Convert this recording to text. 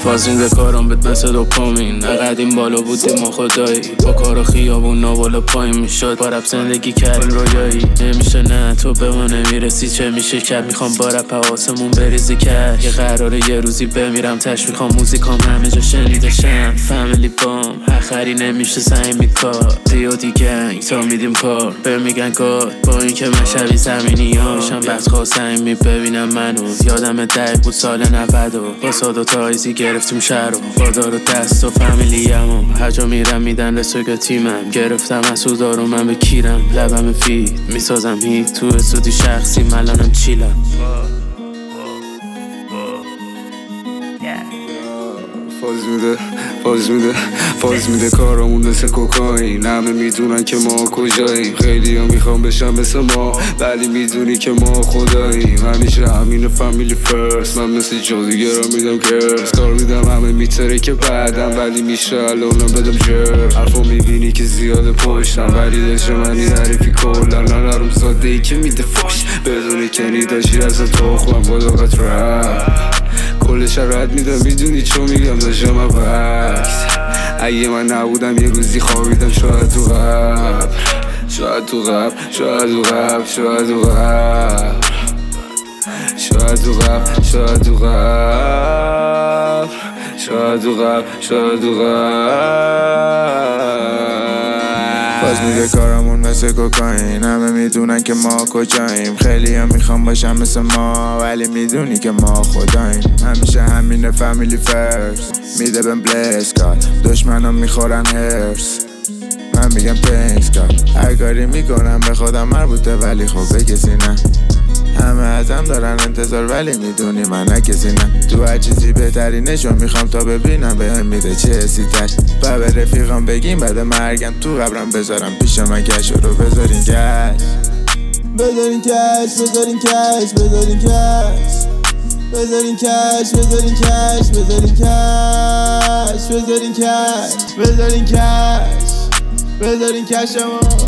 باز این کارم بهت مثل دوپامین، نقدیم بالا بودیم ما خدایی، با کار خیابون ناوالا پایین میشد، با رپ زندگی کردیم رویایی. نمیشه نه تو به ما نمیرسی چه میشه کرد، میخوام با رپ آسمون بریزی کرد، یه قراره یه روزی بمیرم تش، میخوام موزیکام همه جا شنیده شم. فامیلی بام آخری نمیشه سعی کار، دیودی گنگ تا میدیم کار به میگن کار، با این که من شبیه زمینی ها میشم بخت خواستم ببینم منو. یادم دقیق بود سال 90 با ساد و تایزی گرفتیم شهر و بادار و دست و فامیلیمو هر جا میرم میدن رسوگ تیمم، گرفتم از سودارو من به کیرم، لبم فید میسازم هیت تو استودی شخصی ملانم چیلم. فاز میده کارامون مثل کوکائین، همه میدونن که ما کجاییم، خیلی ها میخوام بشن مثل ما ولی میدونی که ما خداییم، همیشه همین فامیلی فرست، من مثل جادوگرا میدم کرس، کار میدم همه میتره که بعدم ولی میشه الانم بدم جر، حرفا میبینی که زیاده پشتم ولی داشت منی حریفی کلا، نرم ساده ای که میده فش بدونی که نیداشی از تو خوام با داغت رفت کلش رد میدم میدونی چو میگم داشتم وقت، اگه من نبودم یه روزی خوابیدم شاید تو قبر، شاید تو قبر، شاید تو قبر، شاید تو قبر، شاید تو قبر، شاید تو قبر، شاید تو قبر، شاید تو قبر. باز میگه کارمون مثل کوکائین، همه میدونن که ما کجاییم، خیلی هم میخوام باشم مثل ما ولی میدونی که ما خداییم، همیشه همینه فامیلی فرست، میده بهم بلیس کار، دشمنم میخورن هرس، من میگم تنکس کار، هر کاری میکنم به خودم مربوطه ولی خب به کسی نه، همه ازم دارن انتظار ولی میدونی من نه کسی نه، تو هر چیزی بهترینشو میخوام تا ببینم بهم میده چه حسی تش، و به رفیقم بگیم بعد مرگم تو قبرم بذارم پیش من کش رو بذارین کش، بذارین کش، بذارین کش، بذارین کش، بذارین کش، بذارین کش، بذارین کش، بذارین کش، بذارین کش، بذارین کشمو